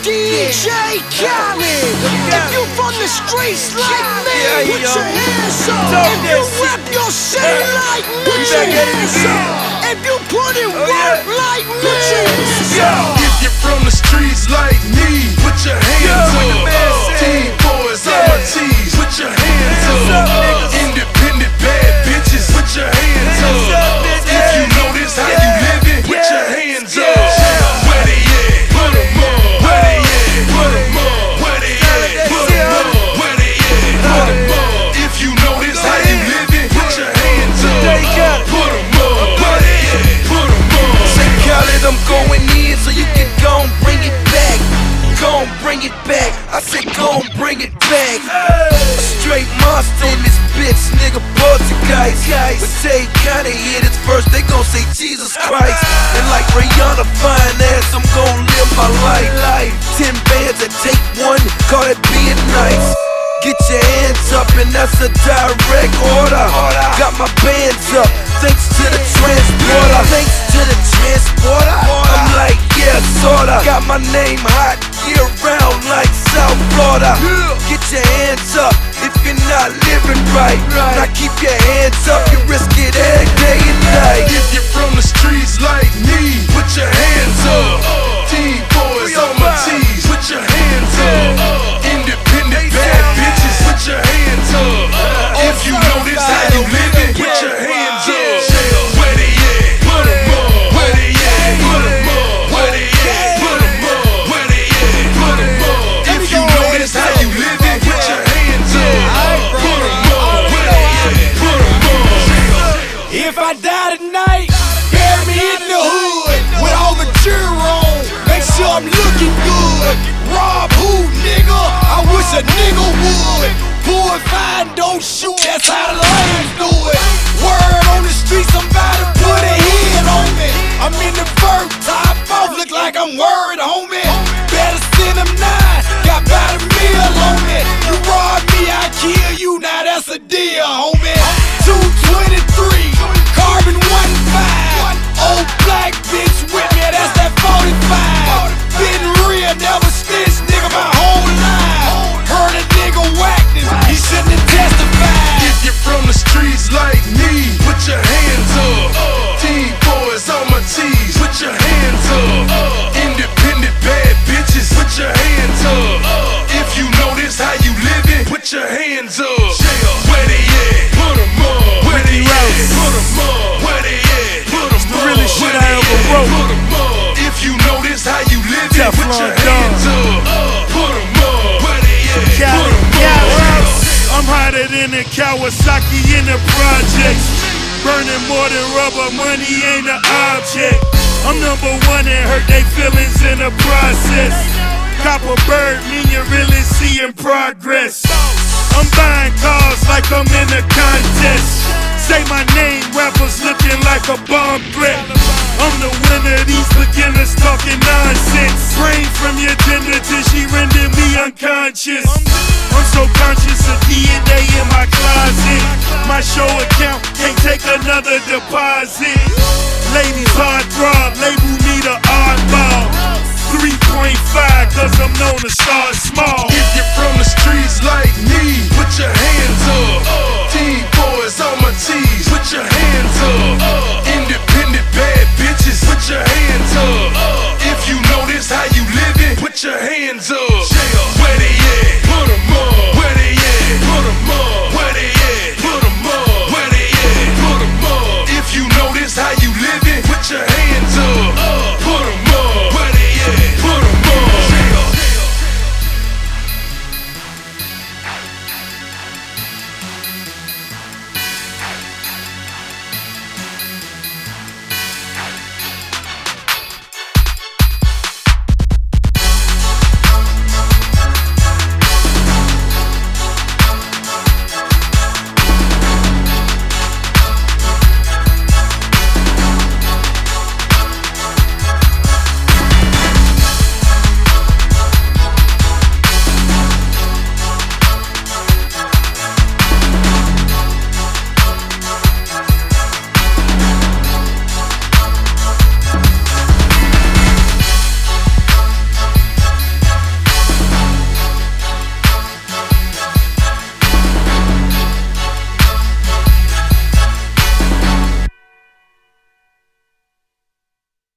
DJ Khaled. If you from the streets like me, put your hands up. If you rap your city like me, put your hands up. If you put in work like me, put your hands up. If you're from the streets like me, put your hands up. Team boys, all my T's, put your hands up. Independent bad bitches, put your hands up. If you know this how you living, put your hands up. Where they at? Put 'em up. Where they at? Put 'em up. Where they at? Put 'em up. Where they at? Put 'em up. If you know this how you living, put your hands up. Put 'em up. Where they at? Put 'em up. Say Khaled, I'm going in so you can go and bring it back. Go and bring it back. I said go and bring it back. A straight monster in this bitch, nigga, poltergeist. But say kinda hit it first, they gon' say Jesus Christ. And like Rihanna fine ass, I'm gon' live my life. 10 bands that take one, call it being nice. Get your hands up and that's a direct order. Got my bands up, thanks to the transporter. Thanks to the transporter, I'm like, yeah, sorta. Got my name hot year round like South Florida. Get your hands up if you're not living right. Now keep your hands up, you risk it every day and night. If you're from the streets like me, put your hands up. Team boys on my T's, put your hands up. Independent bad bitches, put your hands up. If you know this how you living, put your hands up. Where they at? Put 'em up. Where they at? Put 'em up. Where they at? Put 'em up. Where they at? Put 'em up. If you know this how you living, put your hands up. Put 'em up. Where they at? Put 'em up. If I die tonight, bury me in the hood with all the cheer on. Make sure I'm looking good. Rob who, nigga? I wish a nigga would. Pull it fine, don't shoot. That's how the lanes do it. Word on the street, somebody put a hit on me. I'm in the vert, top off, look like I'm worried, homie. Better send them 9, got about a meal on me. You rob me, I kill you, now that's a deal, homie. 223, carbon 15. Old black bitch with me, that's that 45. Been real, never snitch, nigga, my whole life. Heard a nigga whacked him, he shouldn't have testified. If you're from the streets like me, put your hands up. Team boys on my T's, put your hands up. Independent bad bitches, put your hands up. If you know this how you living, put your hands up. Where they at? Put 'em up. Where they at? Put 'em up. Where they at? Put 'em up. Really shit I ever wrote. Put 'em up. If you know this how you living, put your hands up. Put 'em up. Where they at? Put 'em up. I'm hotter than a Kawasaki in the projects. Burning more than rubber, money ain't an object. I'm number one and hurt they feelings in the process. Cop a bird, mean you really seeing progress. I'm buying cars like I'm in a contest. Say my name, rappers looking like a bomb threat. I'm the winner, these beginners talking nonsense. Brain from your gender till she rendered me unconscious. I'm so conscious of DNA in my closet. My show account can't take another deposit. Ladies hard throb, label me the oddball. 3.5 cause I'm known to start small. If you're from the streets like me, put your hands up. Team boys on my T's, put your hands up. Independent bad bitches, put your hands up.